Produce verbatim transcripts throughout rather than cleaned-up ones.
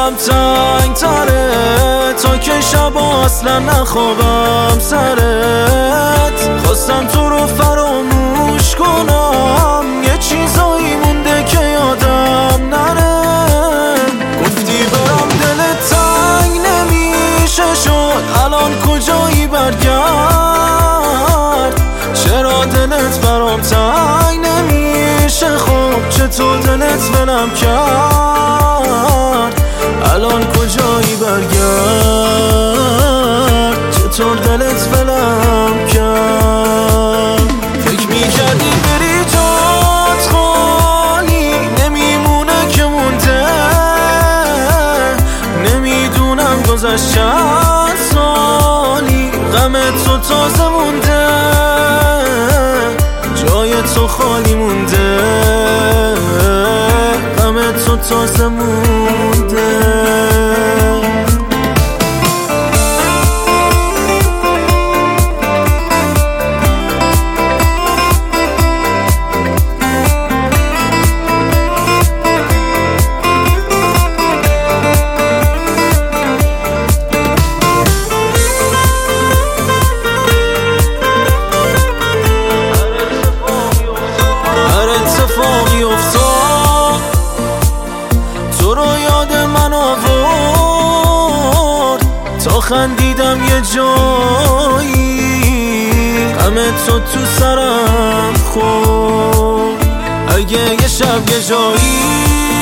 دلم تنگ تره تا که شب اصلا نخوابم سرت. خواستم تو رو فراموش کنم، یه چیزایی مونده که یادم نره. گفتی برام دلت تنگ نمیشه شد، الان کجایی برگرد. چرا دلت برام تنگ نمیشه، خب چطور دلت ولم کرد. الان کجایی برگرد، چطور دلت ولم کرد. فکر میکردی بری جات خالی، نمیمونه که مونده. نمیدونم گذشت چند سالی، غمت تو تازه مونده. جای تو خالی مونده، غمت تو تازه مونده. تو رو یاد من آورد تا خندیدم یه جایی، همه تو تو سرم خورد. اگه یه شب یه جایی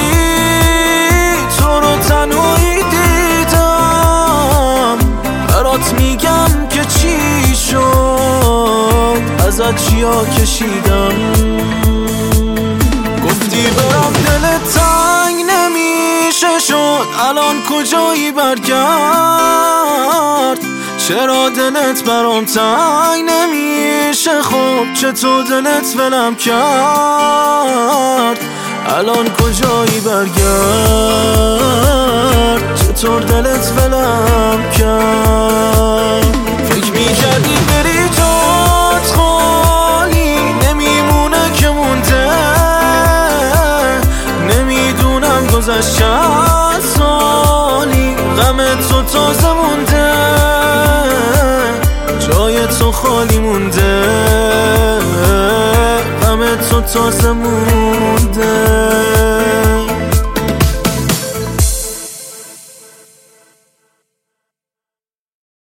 تو رو تنهایی دیدم، برات میگم که چی شد، ازت چیا کشیدم. گفتی برام دلت تنگ نمیشه شد، الان کجایی برگرد. چرا دلت برام تنگ نمیشه، خب چطور دلت ولم کرد. الان کجایی برگرد، چطور دلت ولم کرد. فکر میکردی بری جات خالی، نمیمونه که مونده. نمیدونم گذشت چند سالی، غمت تو تازه مونده. جای تو خالی مونده، غمت تو تازه مونده.